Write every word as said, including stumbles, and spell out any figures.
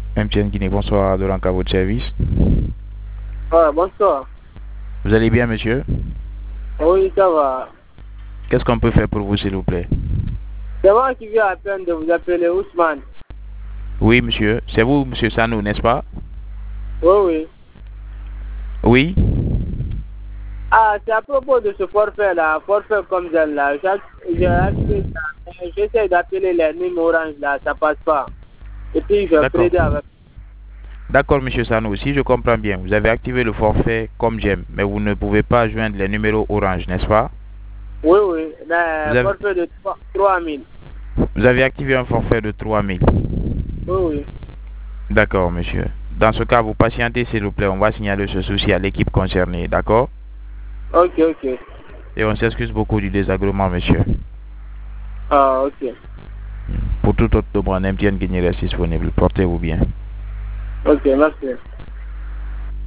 M T N Guinée, bonsoir, de à votre service. Ah, bonsoir. Vous allez bien, monsieur? Oui, ça va. Qu'est-ce qu'on peut faire pour vous, s'il vous plaît? C'est moi qui viens à peine de vous appeler Ousmane. Oui, monsieur. C'est vous, monsieur Sanou, n'est-ce pas? Oui, oui. Oui? Ah, c'est à propos de ce forfait-là, forfait comme tel là. J'ai activé ça. J'essaie d'appeler les numéros orange là, ça passe pas. Et puis je vais D'accord. plaider avec. D'accord, monsieur Sanou. Si je comprends bien, vous avez activé le forfait comme j'aime, mais vous ne pouvez pas joindre les numéros orange, n'est-ce pas? Oui, oui. Vous Le avez, forfait de trois mille. vous avez activé un forfait de trois mille. Oui, oui. D'accord, monsieur. Dans ce cas, vous patientez, s'il vous plaît. On va signaler ce souci à l'équipe concernée, d'accord? Ok, ok. Et on s'excuse beaucoup du désagrément, monsieur. Ah, ok. Pour tout autre demande, M T N Guinée reste disponible. Portez-vous bien. Ok, merci.